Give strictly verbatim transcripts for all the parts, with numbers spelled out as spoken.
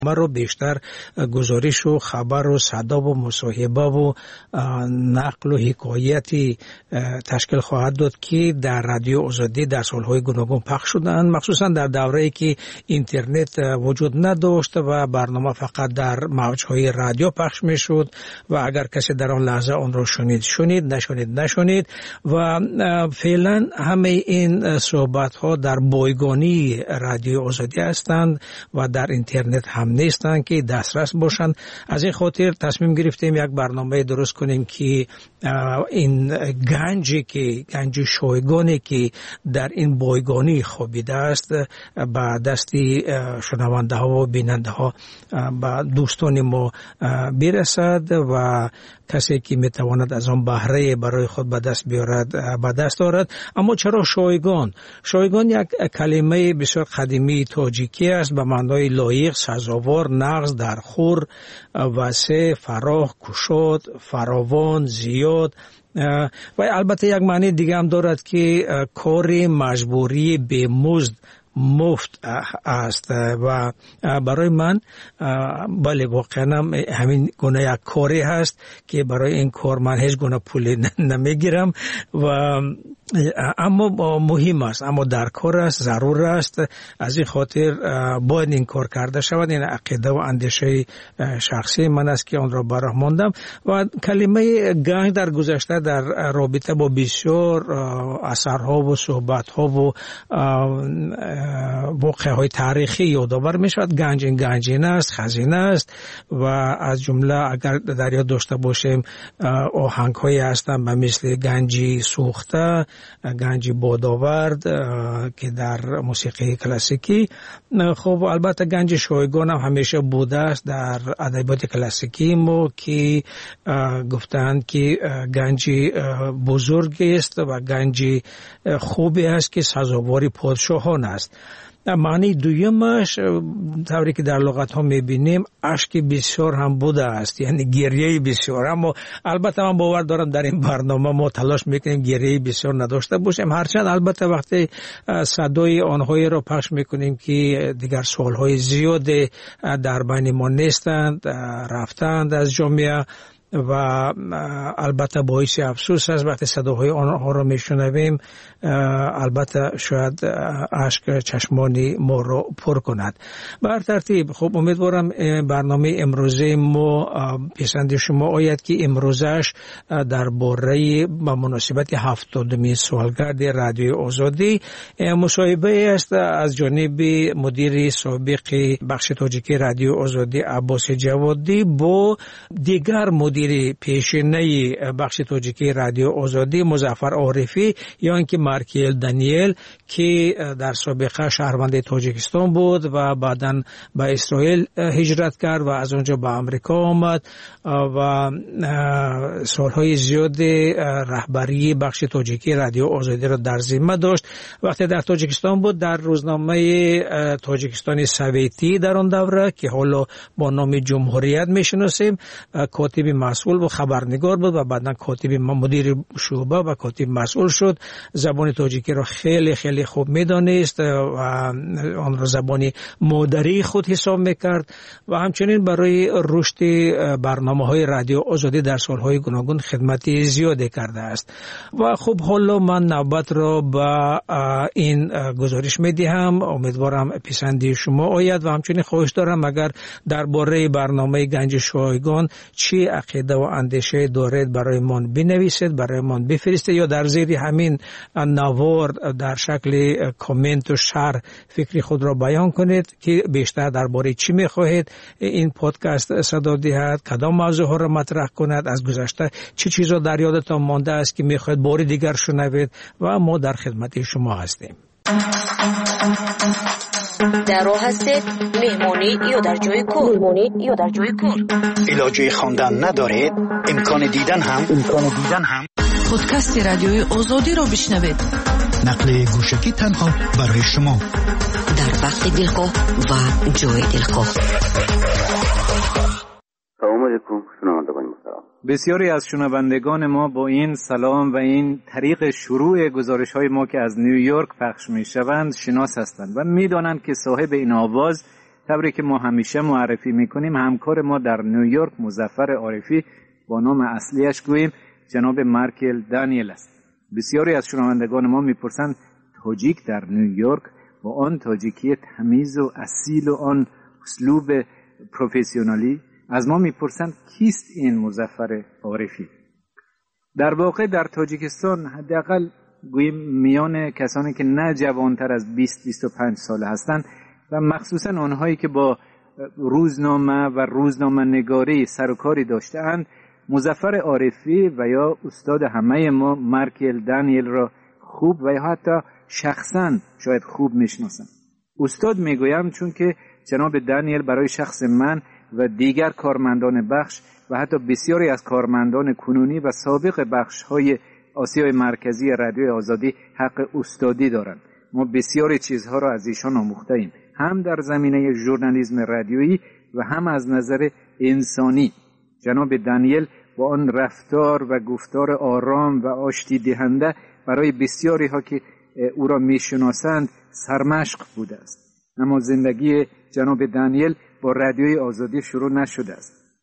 ما رو بیشتر گزارش و خبر و صدا و مصاحبه و نقل و حکایتی تشکیل خواهد داد که در رادیو آزادی در سالهای گوناگون پخش شدند، مخصوصا در دوره‌ای که اینترنت وجود نداشت و برنامه فقط در موج‌های رادیو پخش می‌شد و اگر کسی در آن لحظه آن را شنید شنید نشنید نشنید و فعلا همه این صحبت‌ها در بایگانی رادیو آزادی هستند و در اینترنت هم نیستن که دسترس باشن. از این خاطر تصمیم گرفتیم یک برنامه درست کنیم که این گنجی که گنج شایگانی که در این بایگانی خوابیده است به دستی شنونده ها و بیننده ها به دوستان ما برسد و کسی که میتواند از آن بهره برای خود به دست بیارد به دست آورد. اما چرا شایگان؟ شایگان یک کلمه بسیار قدیمی تاجیکی است به معنای لایق، سزاوار، نغز، درخور، وسع، فراخ، گشاد، فراوان، زیاد و البته یک معنی دیگه هم دارد که کار مجبوری به مزد مفت است و برای من بله واقعا همین گونه یک کاری هست که برای این کار من هیچ گونه پول نمیگیرم و اما مهم است، اما در کار است، ضرور است. از این خاطر باید این کار کرده شود. این عقیده و اندیشه شخصی من است که آن را براه ماندم و کلمه گنج در گذشته در رابطه با بسیار اثرها و صحبتها و واقعه های تاریخی یادآور می شود. گنج این گنجینه است، خزینه است و از جمله اگر در یاد داشته باشیم آهنگ هایی هستند به مثل گنجی سوخته، گنجی بادآورد که در موسیقی کلاسیکی. خب البته گنج شایگان هم همیشه بوده است در ادبیات کلاسیکی ما که گفتند که گنجی بزرگی است و گنجی خوبی است که سزاوار پادشاهان است. معنی دویمش طوری که در لغت ها میبینیم اشک بسیار هم بوده است، یعنی گریه بسیار. اما البته من باور دارم در این برنامه ما تلاش میکنیم گریه بسیار نداشته باشیم، هرچند البته وقتی صدای آنهایی را پخش میکنیم که دیگر سالهای زیاد در بین ما نیستند، رفتند از جامعه و البته باعث افسوس است وقتی صداهای آنها را میشنویم. البته شاید اشک چشمانی ما را پر کند. بر ترتیب خب امیدوارم برنامه امروزه ما پسند شما آید که امروزش درباره با مناسبت هفتادمین سالگرد رادیو آزادی مصاحبه است از جانب مدیر سابق بخش تاجیکی رادیو آزادی عباس جوادی با دیگر مدیر پیشینه بخش تاجیکی رادیو آزادی مظفر عارفی یا اینکه مارکیل دانیل که در سابقه شهروند تاجیکستان بود و بعداً به اسرائیل هجرت کرد و از اونجا به آمریکا آمد و سالهای زیاد رهبری بخش تاجیکی رادیو آزادی را در ذمه داشت. وقتی در تاجیکستان بود در روزنامه تاجیکستان سویتی در آن دوره که حالا با نام جمهوریت میشناسیم کاتب مسئول و خبرنگار بود و بعداً کاتب مدیر شعبه و کاتب مسئول شد. زبان تاجیکی را خیلی خیلی خوب میدانست و آن را زبانی مادری خود حساب میکرد و همچنین برای رشد برنامه‌های رادیو آزادی در سالهای گوناگون خدمتی زیادی کرده است. و خب حالا من نوبت را به این گزارش میدهم، امیدوارم پسندی شما آید و همچنین خواهش دارم اگر درباره برنامه گنج شایگان چی عقیده و اندیشه دارید برای من بنویسید، برای من بفرستید یا در زیر همین نوار در شکل کامنت و شرح فکری خود را بیان کنید که بیشتر درباره چی میخواهید این پادکست صدا دهد، کدام موضوع ها را مطرح کند، از گذشته چه چیزا در یادتان مانده است که میخواهید بار دیگر شنوید و ما در خدمت شما هستیم. در راه هستید مهمونی یا در جای کار مهمونی یا در جای کار علاجه خواندن ندارید، امکان دیدن هم امکان دیدن هم پادکست رادیوی آزادی را بشنوید. نقل گوشکی تنها برای شما در وقت دلخواه و جای دلخواه. سلام علیکم شنوندگان محترم. بسیاری از شنوندگان ما با این سلام و این طریق شروع گزارش های ما که از نیویورک پخش می شوند شناس هستند و می دانند که صاحب این آواز طوری که ما همیشه معرفی میکنیم همکار ما در نیویورک مظفر عارفی با نام اصلیش گوییم جناب مارکل دانیل است. بسیاری از شنوندگان ما میپرسند تاجیک در نیویورک با آن تاجیکی تمیز و اصیل و آن اسلوب پروفسیونالی از ما میپرسند کیست این مظفر عارفی؟ در واقع در تاجیکستان حداقل گوییم میان کسانی که نه جوانتر از بیست بیست و پنج ساله هستند و مخصوصا آنهایی که با روزنامه و روزنامه نگاری سر و کاری داشته‌اند مظفر عارفی و یا استاد همه ما مارکل دانیل را خوب و یا حتی شخصا شاید خوب میشناسند. استاد میگویم چون که جناب دانیل برای شخص من و دیگر کارمندان بخش و حتی بسیاری از کارمندان کنونی و سابق بخش‌های آسیای مرکزی رادیوی آزادی حق استادی دارند. ما بسیاری چیزها را از ایشان آموخته ایم، هم در زمینه ژورنالیسم رادیویی و هم از نظر انسانی. جناب دانیل با آن رفتار و گفتار آرام و آشتی دهنده برای بسیاری ها که او را میشناسند سرمشق بوده است. اما زندگی جناب دانیل با رادیوی آزادی شروع نشده است.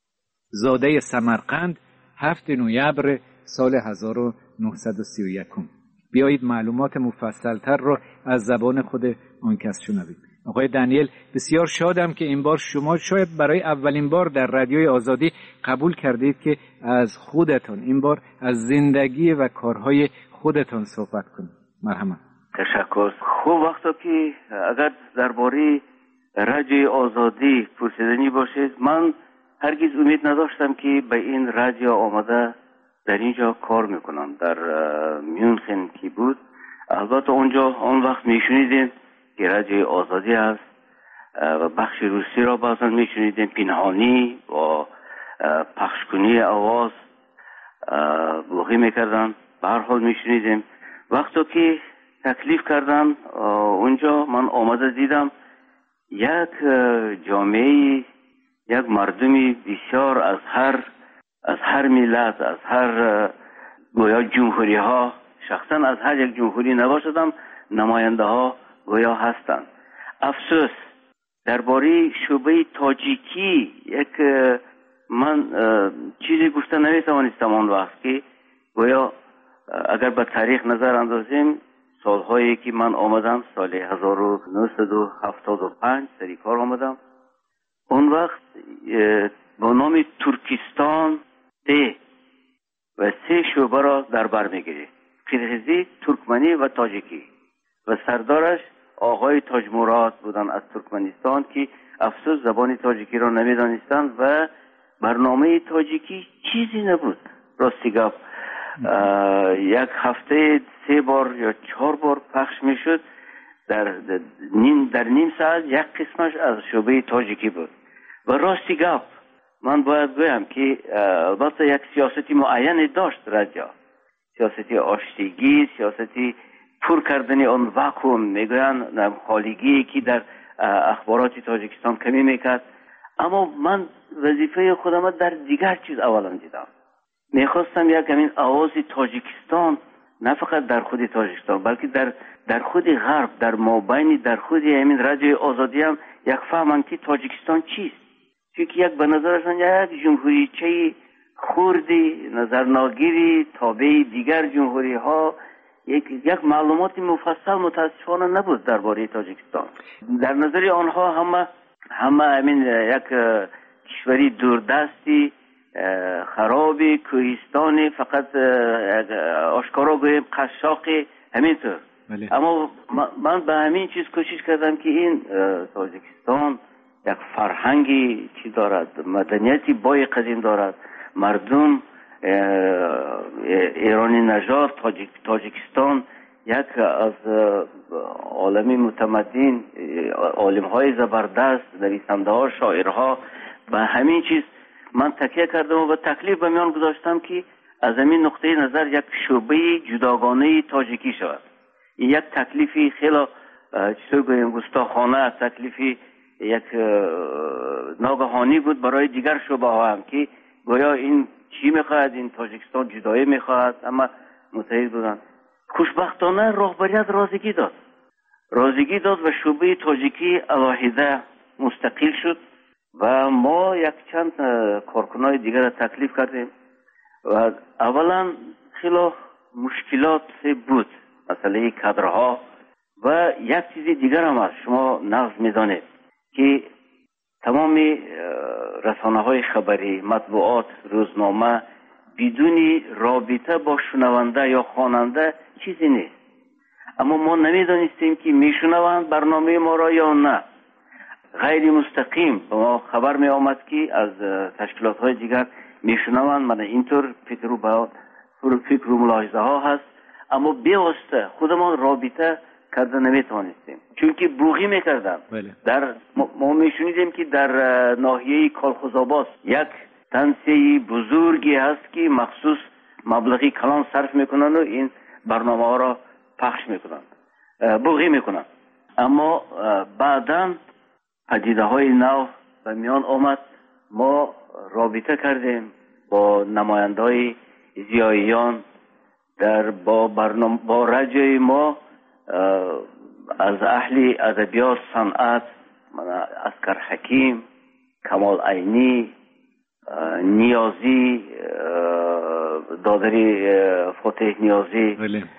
زاده سمرقند، هفتم نوامبر سال هزار و نهصد و سی و یک. بیایید معلومات مفصلتر را از زبان خود آن کس شنویم. آقای دانیل، بسیار شادم که این بار شما شاید برای اولین بار در رادیوی آزادی قبول کردید که از خودتان این بار از زندگی و کارهای خودتان صحبت کنید. مرحبا. تشکر. خوب وقتا که اگر درباره رادیوی آزادی پرسیدنی باشید، من هرگز امید نداشتم که به این رادیو آمده در اینجا کار میکنم. در میونخن که بود، البته اونجا آن وقت میشنیدیم که رادیوی آزادی است و بخش روسی را بعضا میشنیدیم پنهانی و پخشکنی آواز بلوغی میکردن. به هر حال میشنیدیم. وقتی که تکلیف کردن اونجا، من آمده دیدم یک جامعه، یک مردمی بسیار از هر از هر ملت، از هر گویا جمهوری ها، شخصا از هر یک جمهوری نباشدم، نماینده ها گویا هستند. افسوس درباره شعبه تاجیکی یک من چیزی گفته نمیتوانستم آن وقت که گویا اگر به تاریخ نظر اندازیم، سالهایی که من آمدم سال هزار و نهصد و هفتاد و پنج سری کار آمدم، اون وقت با نام ترکستان ده و سه شعبه را در بر میگیره: قرغیزی، ترکمنی و تاجیکی، و سردارش آقای تاج مراد بودن از ترکمنستان که افسوس زبان تاجیکی را نمیدانستند و برنامه تاجیکی چیزی نبود. راستی گفت یک هفته سه بار یا چهار بار پخش میشد. در نیم در نیم ساعت یک قسمش از شعبه تاجیکی بود. و راستی گفت من باید بگم که البته یک سیاستی معینی داشت رادیو، سیاستی آشتیگی، سیاستی پر کردن آن واکوم، میگوین خالیگی که در اخبارات تاجیکستان کمی میکرد. اما من وظیفه خودم در دیگر چیز اولا دیدم. میخواستم یک همین آواز تاجیکستان نه فقط در خود تاجیکستان بلکه در در خود غرب، در مابین در خود همین رادیوی آزادی هم یک فهمن که تاجیکستان چیست. چون یک به نظرشان یک جمهوری چه خوردی، نظر ناگیری، تابع دیگر جمهوری ها، یک یک معلومات مفصل متاسفانه نبود درباره تاجیکستان. در نظر آنها همه همه همین یک کشوری دوردستی، خرابی، کوهستانی، فقط آشکارا گویم قشاقی، همینطور. بله. اما من به همین چیز کوشش کردم که این تاجیکستان یک فرهنگی چی دارد، مدنیتی بای قدیم دارد، مردم ایرانی نژاد، تاجیک تاجیکستان یک از عالمی متمدن، عالم های زبردست، نویسنده ها، شاعرها. به همین چیز من تکیه کردم و تکلیف به میان گذاشتم که از همین نقطه نظر یک شعبه جداگانه تاجیکی شود. این یک تکلیفی خیلی چطور گویم گستاخانه، تکلیفی یک ناگهانی بود برای دیگر شعبه ها هم که گویا این چی میخواهد، این تاجیکستان جدایی میخواهد، اما متحد بودن. خوشبختانه رهبریت رازگی داد رازگی داد و شعبه تاجیکی علاهیده مستقل شد و ما یک چند کارکنای دیگر را تکلیف کردیم و اولا خیلی مشکلات بود، مسئله کادرها و یک چیز دیگر هم هست. شما نقض میدانید که تمام رسانه های خبری، مطبوعات، روزنامه بدون رابطه با شنونده یا خواننده چیزی نیست. اما ما نمیدانستیم که میشنوند برنامه ما را یا نه. غیر مستقیم به ما خبر می آمد که از تشکیلات های دیگر میشنوند. من اینطور فکر و با فکر و ملاحظه ها هست، اما بیواسطه خودمان رابطه کرده نمیتوانستیم، چون که بوغی میکردن. در ما میشنیدیم که در ناحیه کالخوزآباد یک تنسیه بزرگی هست که مخصوص مبلغی کلان صرف میکنن و این برنامه ها را پخش میکنن، بوغی میکنن. اما بعداً پدیده های نو به میان آمد. ما رابطه کردیم با نماینده های زیاییان در با برنامه با رادیوی ما، از اهل ادبیات، صنعت، اسکر حکیم، کمال عینی، نیازی، دادری فتح نیازی،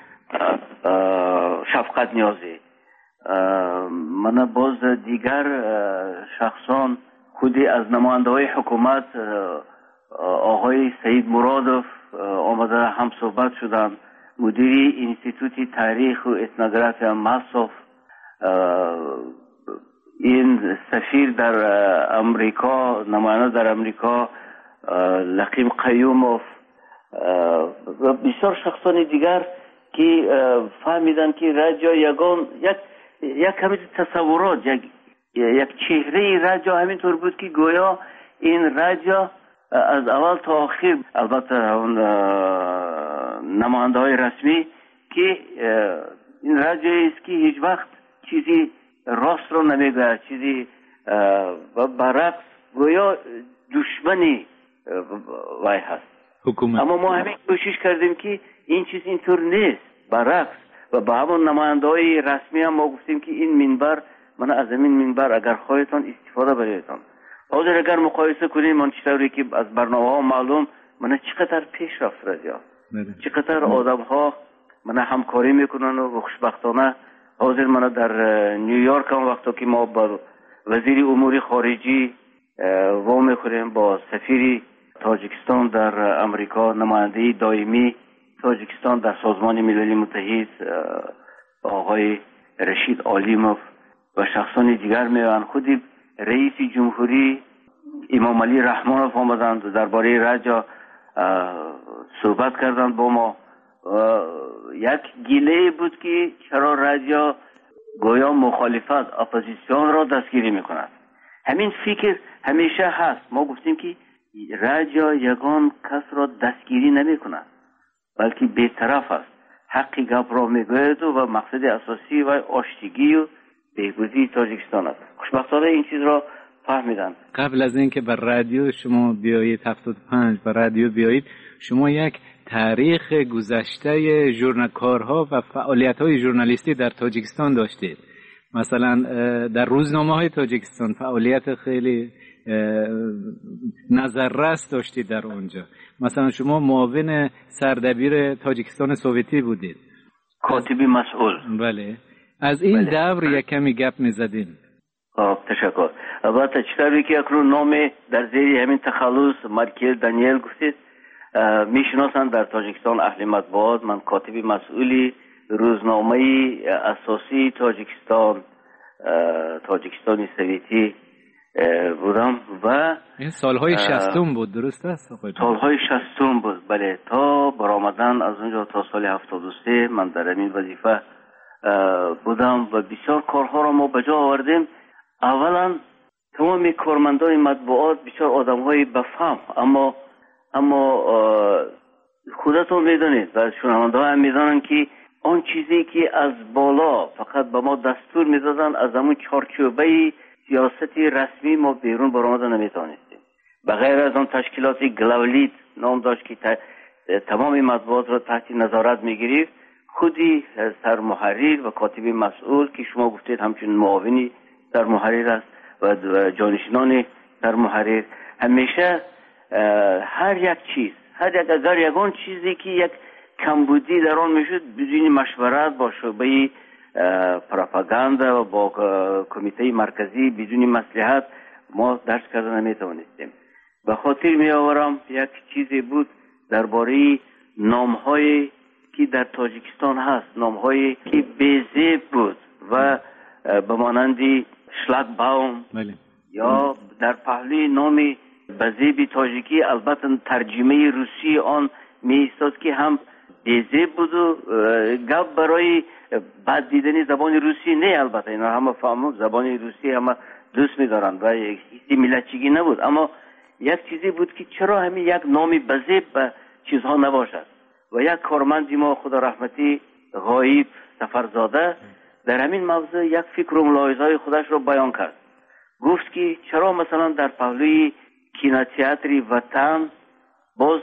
شفقت نیازی، من باز دیگر شخصان خودی از نماینده های حکومت آقای سید مرادوف آمده هم صحبت شدن، مدیری انستیتوت تاریخ و اتنوگرافی مصرف، این سفیر در امریکا، نماینده در امریکا لقیم قیوموف و بسیار شخصان دیگر که فهمیدن که رادیو یگان یک یک کمی تصورات، یک یک چهره رادیو همینطور بود که گویا این رادیو از اول تا آخر، البته اون نماینده های رسمی، که این رادیویی است که هیچ وقت چیزی راست رو نمیگه، چیزی و برعکس گویا دشمنی وای هست حکومت. اما ما همین کوشش کردیم که این چیز اینطور نیست، برعکس. و به همون نماینده های رسمی هم ما گفتیم که این منبر، من از این منبر اگر خواهیتان استفاده بریدتان. حاضر اگر مقایسه کنیم من چطوری که از برنامه ها معلوم من چقدر پیش رفت رادیو، چقدر آدم ها من همکاری میکنن و خوشبختانه حاضر من در نیویورک هم وقتا که ما با وزیر امور خارجی و میخوریم، با سفیر تاجیکستان در امریکا، نماینده دائمی تاجیکستان در سازمان ملل متحد آقای رشید عالیموف و شخصان دیگر میان، خودی رئیس جمهوری امام علی رحمانوف آمدند درباره رادیو صحبت کردند با ما. یک گیله بود که چرا رادیو گویا مخالفت، اپوزیسیون را دستگیری میکند. همین فکر همیشه هست. ما گفتیم که رادیو یگان کس را دستگیری نمیکند، بلکه بی‌طرف است، حقی گپ را میگوید و مقصد اساسی و آشتگی و بهبودی تاجیکستان است. خوشبختانه این چیز را فهمیدن. قبل از اینکه به رادیو شما بیایید هفتاد و پنج به رادیو بیایید، شما یک تاریخ گذشته ژورنالکارها و فعالیت‌های ژورنالیستی در تاجیکستان داشتید. مثلا در روزنامه‌های تاجیکستان فعالیت خیلی نظررس داشتید در اونجا. مثلا شما معاون سردبیر تاجیکستان سوویتی بودید، کاتبی مسئول. بله، از این بله. دور یک کمی گپ می‌زدین. آه تشکر. البته چطوری که اکنون نام در زیر همین تخلص مارکل دانیل گفتید میشناسند در تاجیکستان اهل مطبوعات. من کاتبی مسئولی روزنامه اساسی تاجیکستان تاجیکستان سوویتی بودم و این سالهای شصتم بود، درست است؟ سالهای شصتم بود، بله. تا برآمدن از اونجا تا سال هفتاد و سه من در این وظیفه بودم و بسیار کارها را ما بجا آوردیم. اولا تمام کارمندان مطبوعات بسیار آدم‌های بفهم، اما اما خودتون میدونید و شنونده‌ها هم میدونن که آن چیزی که از بالا فقط به ما دستور میدادن، از همون چارچوبه سیاستی رسمی ما بیرون برآمده نمیتونستیم. بغیر از آن تشکیلات گلاولیت نام داشت که تمام مطبوعات را تحت نظارت میگیرید، خودی سرمحرر و کاتب مسئول که شما گفتید همچون معاونی سرمحرر است و جانشینان در محرر همیشه هر یک چیز، هر یک اگر یگان چیزی که یک کمبودی در آن میشد بدون مشورت با شعبه پروپاگاندا و با کمیته مرکزی بدون مصلحت ما درس کردن نمیتوانستیم. به خاطر می آورم یک چیزی بود درباره نام‌هایی که در تاجیکستان هست، نام‌هایی که بی‌زیب بود و به مانند شلاگباوم یا در پهلوی نام بزیب تاجیکی البته ترجمه روسی آن می ایستاد که هم بی‌زیب بود و گپ برای بعد دیدن زبان روسی نه. البته اینا همه فهمو زبان روسی همه دوست می دارند و هیچ ملتچگی نبود، اما یک چیزی بود که چرا همین یک نام بزیب به چیزها نباشد. و یک کارمندی ما خدا رحمتی غایب سفرزاده در همین موضوع یک فکر و ملاحظه‌های خودش رو بیان کرد. گفت که چرا مثلا در پهلوی کینوتئاتر وطن باز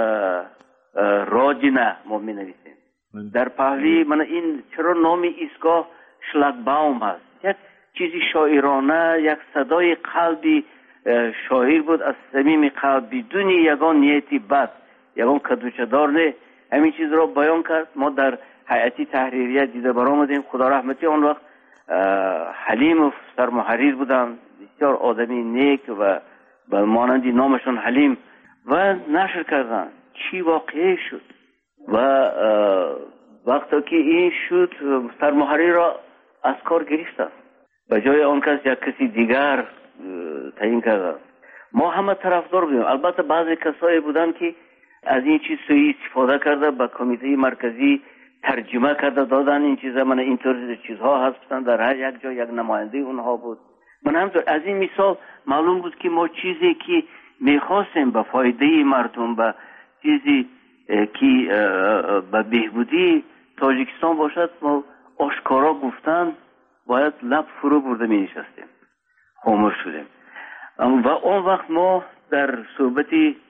راجنه ما می نویسیم، در پهلوی من این چرا نام ایستگاه شلاگباوم هست، یک چیزی شاعرانه، یک صدای قلبی شاعر بود از صمیم قلب بدون یگان نیتی بد، یگان کدوچه‌دار نه. همین چیز را بیان کرد. ما در هیئت تحریریه دیده برآمدیم. خدا رحمتی آن وقت حلیم سرمحرر بودن، بسیار آدمی نیک و به مانندی نامشون حلیم و نشر کردن چی واقعی شد. و وقتی که این شد سرمحرر را از کار گرفتن، به جای آن کس یک کسی دیگر تعیین کردن. ما همه طرفدار بودیم. البته بعضی کسایی بودن که از این چیز سوی استفاده کرده به کمیته مرکزی ترجمه کرده دادن این چیزا. من اینطور چیزها هستن در هر یک جا یک نماینده اونها بود. من همطور از این مثال معلوم بود که ما چیزی که میخواستیم به فایده مردم، به چیزی که به بهبودی تاجیکستان باشد، ما آشکارا گفتن باید لب فرو برده می نشستیم، خاموش شدیم. و اون وقت ما در صحبت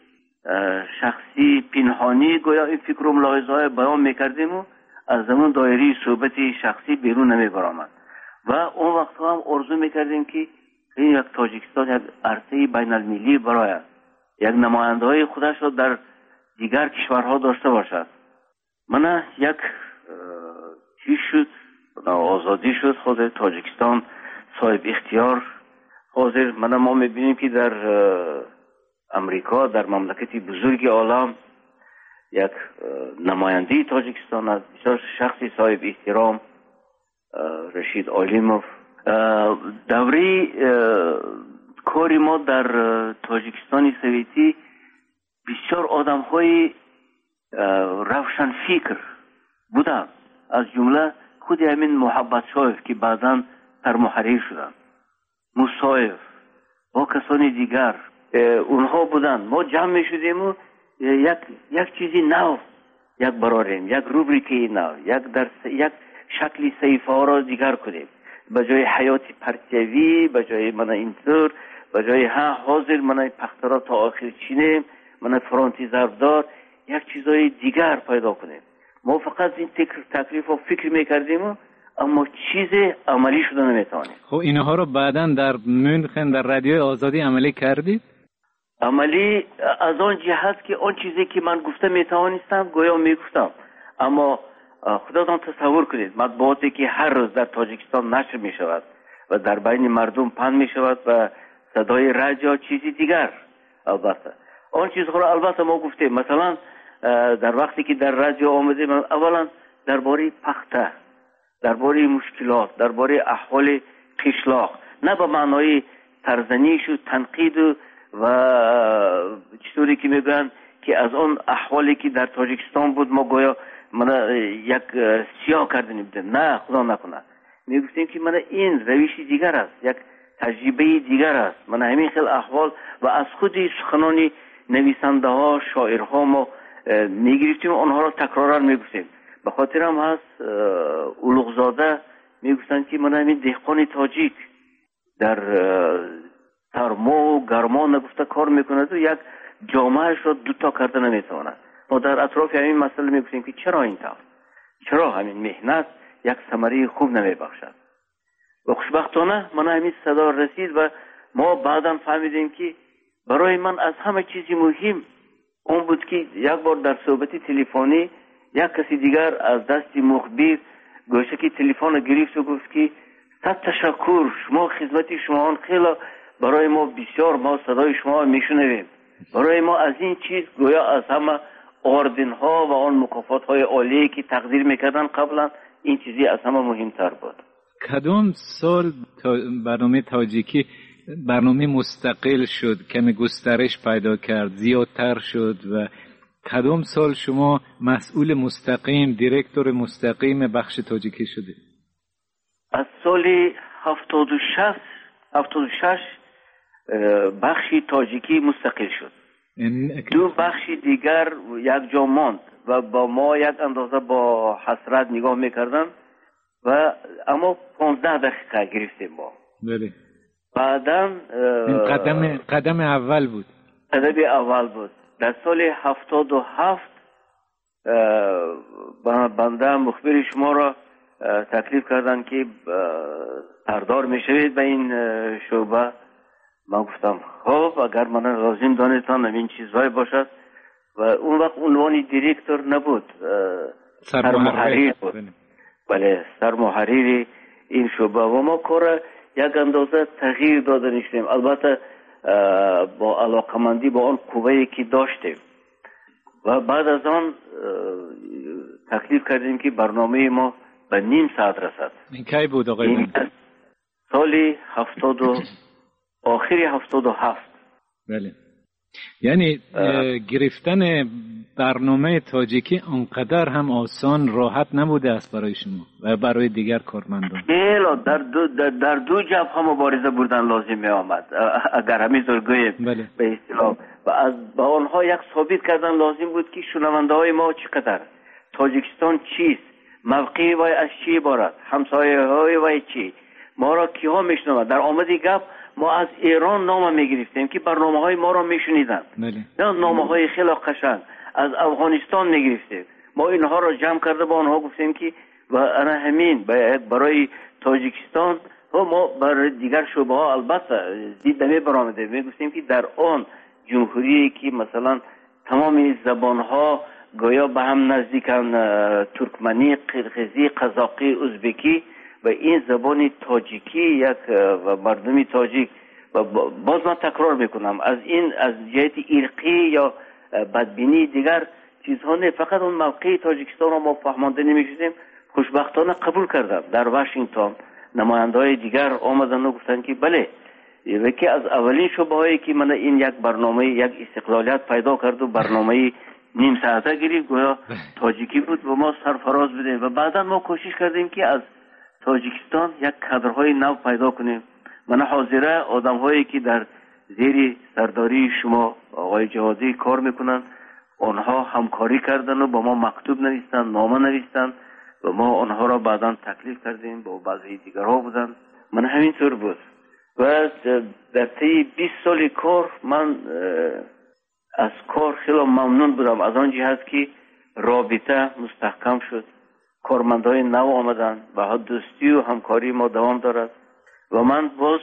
شخصی پنهانی گویا این فکر و ملاحظه‌های بیان میکردیم و از زمان دایره صحبت شخصی بیرون نمی برآمد. و اون وقت هم آرزو میکردیم که این یک تاجیکستان یک عرصه بین المللی برای یک نماینده های خودش را در دیگر کشورها داشته باشد. من یک چیز شد، آزادی شد، خود تاجیکستان صاحب اختیار حاضر. من ما میبینیم که در امریکا، در مملکتی بزرگ عالم، یک نماینده تاجیکستان از بسیار شخصی صاحب احترام رشید عالیموف. دوره کاری ما در تاجیکستان سویتی بسیار آدم های روشن فکر بودن، از جمله خود همین محبت شایف که بعداً سرمحرر شدن، مصایف با کسانی دیگر اونها بودن. ما جمع می شدیم و یک یک چیزی نو یک براریم، یک روبریکی نو، یک در یک شکلی صحیفه ها را دیگر کنیم. به جای حیات پرتیوی، به جای من اینطور، به جای ها حاضر من پخترا تا آخر چینیم، من فرانتی ضربدار، یک چیزای دیگر پیدا کنیم. ما فقط این تکلیف و فکر میکردیم اما چیز عملی شده نمیتوانیم. خب اینها رو بعداً در مونخن در رادیوی آزادی عملی کردید؟ عملی از آن جهت که آن چیزی که من گفته میتوانستم گویا میگفتم، اما خودتان تصور کنید مطبوعاتی که هر روز در تاجیکستان نشر میشود و در بین مردم پخش میشود و صدای رادیو چیزی دیگر. البته آن چیزها را البته ما گفتیم. مثلا در وقتی که در رادیو آمدیم اولا درباره پخته، درباره مشکلات، درباره احوال قشلاق، نه به معنای ترزنیش و تنقید و چطوری که میگن که از اون احوالی که در تاجیکستان بود ما گویا من یک سیاه کردنیم. نه خدا نکنه، میگفتیم که من این روش دیگر است، یک تجربه دیگر است. من همین خیلی احوال و از خود سخنان نویسنده ها، شاعرها ما میگرفتیم، آنها را تکرارا میگفتیم. به خاطر هم هست اولوغزاده میگفتن که من همین دهقان تاجیک در سرما و گرما نگفته کار میکنه و یک جامعهش را دوتا کرده نمیتواند. ما در اطراف همین مسئله میگفتیم که چرا این طور، چرا همین مهنت یک ثمره خوب نمیبخشد. و خوشبختانه من همین صدا رسید و ما بعدا فهمیدیم که برای من از همه چیزی مهم اون بود که یک بار در صحبت تلفنی یک کسی دیگر از دست مخبر گوشه که تلفن گرفت و گفت که صد تشکر، شما خدمت شما خیلی برای ما بسیار، ما صدای شما میشنویم. برای ما از این چیز گویا از همه آردن ها و آن مکافات های عالی که تقدیر میکردن قبلا این چیزی از همه مهمتر بود. کدام سال برنامه تاجیکی برنامه مستقل شد، کمی گسترش پیدا کرد، زیادتر شد و کدام سال شما مسئول مستقیم، دیرکتور مستقیم بخش تاجیکی شده؟ از سال هفتاد و شش هفتاد و شش بخش تاجیکی مستقل شد. دو بخش دیگر یک جا ماند و با ما یک اندازه با حسرت نگاه میکردن و اما پانزده دقیقه گرفتیم ما. بله. بعداً قدم قدم اول بود. قدم اول بود. در سال هفتاد و هفت بنده مخبر شما را تکلیف کردن که سردار میشوید به این شعبه. من گفتم خب اگر من لازم دانستان این چیزهای باشد و اون وقت عنوان دیرکتور نبود، سرمحریر بود. بله، سرمحریر این شعبه و ما کار یک اندازه تغییر داده نشدیم، البته با علاقمندی با آن قوه‌ای که داشتیم و بعد از آن تکلیف کردیم که برنامه ما به نیم ساعت رسد. این کی بود آقای؟ سالی هفتاد و آخری هفتاد و هفت. بله. یعنی گرفتن برنامه تاجیکی انقدر هم آسان راحت نبوده است برای شما و برای دیگر کارمندان. بله، در دو در, در دو جبهه مبارزه بردن لازم می آمد اگر همینطور گوییم. بله. به اصطلاح و از با آنها یک ثابت کردن لازم بود که شنونده های ما چقدر، تاجیکستان چیست، موقعی وای از چی عبارت، همسایه های وای چی، ما را کیها میشنوند. در آمد گپ ما از ایران نام میگرفتیم که برنامه های ما را میشنیدن. بله. نامه های خیلی قشنگ از افغانستان میگرفتیم. ما اینها را جمع کرده با آنها گفتیم که و انا همین برای تاجیکستان و ما برای دیگر شعبه ها البته دیدمی برآمده میگفتیم که در آن جمهوری که مثلا تمام زبان ها گویا به هم نزدیکن، ترکمنی، قرقیزی، قزاقی، ازبکی و این زبان تاجیکی یک و مردمی تاجیک و باز من تکرار میکنم از این از جهت ارقی یا بدبینی دیگر چیزها نه، فقط اون موقع تاجیکستان رو ما فهمانده نمیشدیم. خوشبختانه قبول کردم. در واشنگتن نماینده‌های دیگر آمدن و گفتن که بله، یکی از اولین شعبه هایی که من این یک برنامه یک استقلالیت پیدا کرد و برنامه نیم ساعته گرفت گویا تاجیکی بود و ما سرفراز بدیم و بعدا ما کوشش کردیم که از تاجیکستان یک کادرهای نو پیدا کنیم. من حاضره آدم هایی که در زیر سرداری شما آقای جوادی کار میکنن آنها همکاری کردن و با ما مکتوب نوشتن، نامه نوشتن و ما آنها را بعدا تکلیف کردیم با بعضی دیگرها بودن. من همینطور بود و در طی بیست سال کار من از کار خیلی ممنون بودم از آن جهت که رابطه مستحکم شد، کارمندای نو آمدن و دوستی و همکاری ما دوام دارد و من باز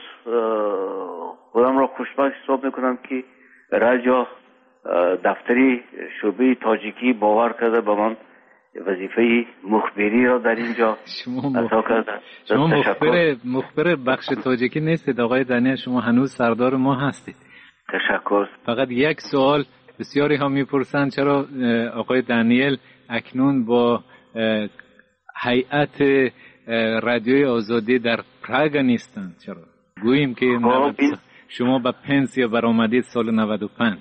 خودم را خوشبخت حساب میکنم که رجا دفتری شعبه تاجیکی باور کرده به من وظیفه مخبری را در اینجا عطا کرده. شما مخبر مخبر بخش تاجیکی نیستید آقای دانیل، شما هنوز سردار ما هستید. تشکر. فقط یک سوال بسیاری ها میپرسند چرا آقای دانیل اکنون با هیئت رادیوی آزادی در پراگ نیستند؟ چرا گوییم که شما با پنسیا برآمدید سال نود و پنج؟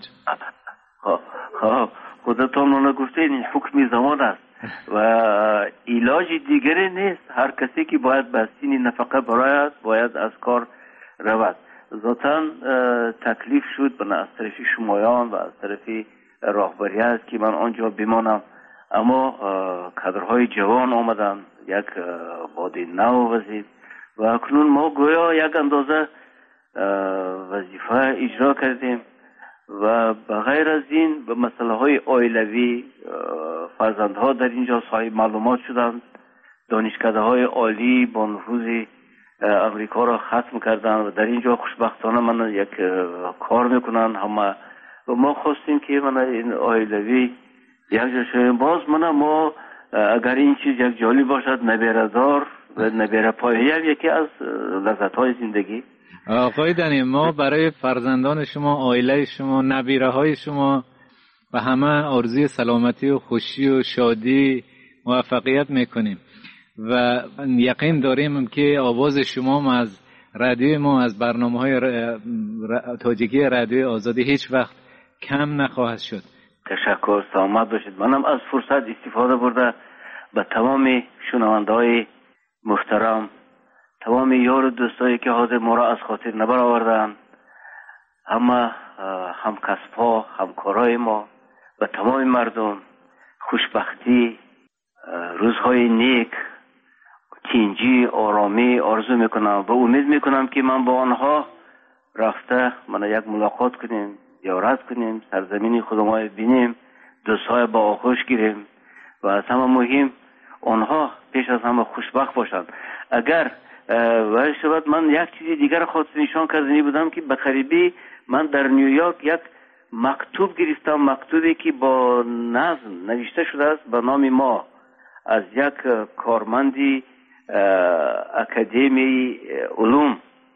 خودتان من گفتید این حکم زمان است و علاج دیگری نیست. هر کسی که باید به سین نفقه برآید باید از کار رود. ذاتاً تکلیف شد به از طرف شمایان و از طرف راهبریت که من آنجا بمانم، اما کادرهای جوان آمدن، یک باد نو وزید و اکنون ما گویا یک اندازه وظیفه اجرا کردیم و بغیر از این به مسئله های عائلوی فرزندها در اینجا صاحب معلومات شدند، دانشکده های عالی با نفوذ امریکا را ختم کردن و در اینجا خوشبختانه من یک کار میکنن همه و ما خواستیم که من این آیلوی یک جا شویم. باز من ما اگر این چیز یک جالی باشد نبیردار و نبیره پایه یکی از لذت‌های زندگی. آقای دنی، ما برای فرزندان شما، عائله شما، نبیره های شما و همه آرزوی سلامتی و خوشی و شادی موفقیت میکنیم و یقین داریم که آواز شما از رادیوی ما، از برنامه‌های تاجیکی رادیوی آزادی هیچ وقت کم نخواهد شد. تشکر، سلامت باشید. منم از فرصت استفاده برده به تمام شنونده‌های محترم، تمام یار و دوستایی که حاضر ما را از خاطر نبر آوردن، همه همکسب‌ها، همکارای ما و تمام مردم خوشبختی، روزهای نیک، تینجی، آرامی آرزو میکنم و امید میکنم که من با آنها رفته من یک ملاقات کنیم، زیارت کنیم، سرزمین خودمان بینیم، دوستای با آغوش گیریم و از همه مهم آنها پیش از همه خوشبخت باشند. اگر ولی شود من یک چیزی دیگر خواست نشان کردنی بودم که بقریبی من در نیویورک یک مکتوب گرفتم، مکتوبی که با نظم نوشته شده است به نام ما از یک کارمندی اکادمی علوم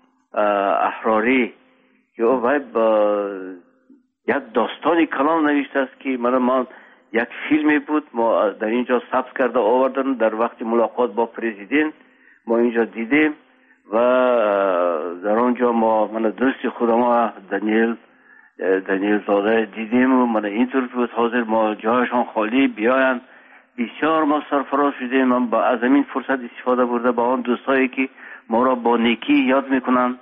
احراری که او با یک داستانی کلام نوشته است که من ما یک فیلمی بود ما در اینجا ثبت کرده آوردن در وقت ملاقات با پرزیدنت ما اینجا دیدیم و در آنجا ما من دوست خودم دانیل دانیل زاده دیدیم و من اینطور بود حاضر ما جایشان خالی بیاین. بسیار ما سرفراز شدیم. من با از این فرصت استفاده برده با آن دوستایی که ما را با نیکی یاد میکنن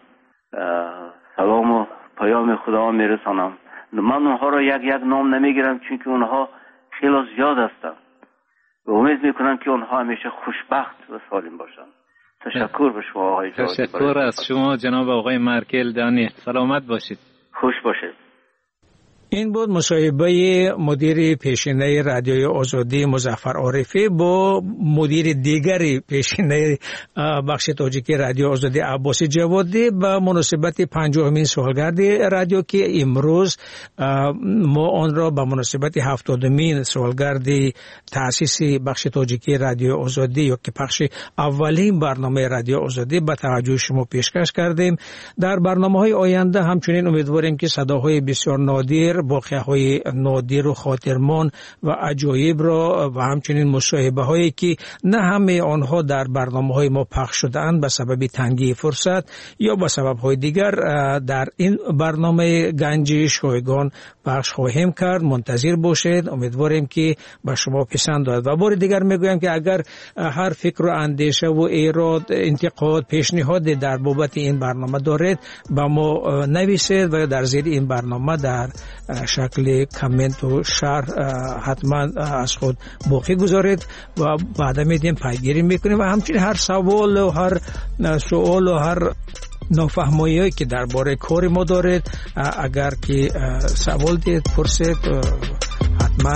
سلام و پیام خدا میرسانم. من اونها را یک یک نام نمیگیرم چون که اونها خیلی زیاد هستن و امید میکنم که اونها همیشه خوشبخت و سالم باشن. تشکر به شما آقای جاوید. تشکر از شما جناب آقای مارکل دانی. سلامت باشید. خوش باشید. این بود مصاحبه مدیر پیشینه رادیوی آزادی مظفر عارفی با مدیر دیگری پیشینه بخش تاجیکی رادیو آزادی عباسی جوادی به مناسبت پنجاهمین سالگرد رادیو که امروز ما آن را به مناسبت هفتادمین سالگرد تأسیس بخش تاجیکی رادیو آزادی یا که پخش اولین برنامه رادیو آزادی به توجه شما پیشکش کردیم. در برنامه‌های آینده همچنین امیدواریم که صداهای بسیار نادر، واقعه‌های نادر و خاطرمان و عجایب را و همچنین مصاحبه هایی که نه همه آنها در برنامه‌های ما پخش شده‌اند به سبب تنگی فرصت یا به سبب‌های دیگر در این برنامه گنج شایگان پخش خواهیم کرد. منتظر باشید. امیدواریم که به شما پسند آید. و بار دیگر میگویم که اگر هر فکر و اندیشه و ایراد، انتقاد، پیشنهاد در بابت این برنامه دارید با ما نویسید و در زیر این برنامه در شکل کامنت و شرح حتما از خود باقی گذارید و بعدا میدیم پیگیری میکنیم و همچنین هر سوال و هر سوال و هر نافهمایی که درباره کار ما دارید اگر که سوال دید پرسید حتما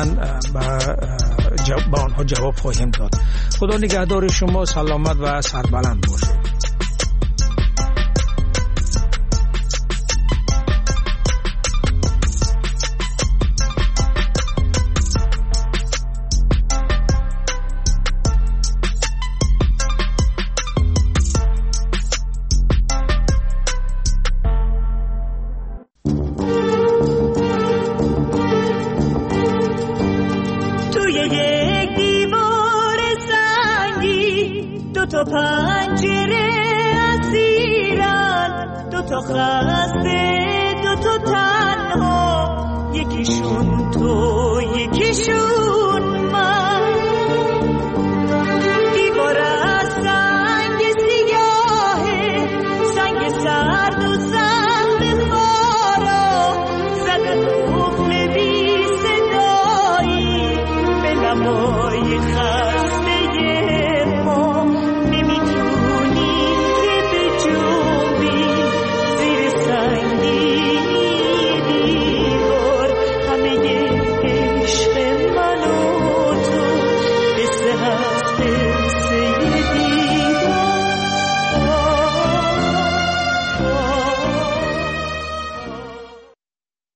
با آنها جواب خواهیم داد. خدا نگهدار شما. سلامت و سربلند باشید. تو پنجره اسیرن، دو تا خسته، دو تا تنها، یکیشون تو یکیشون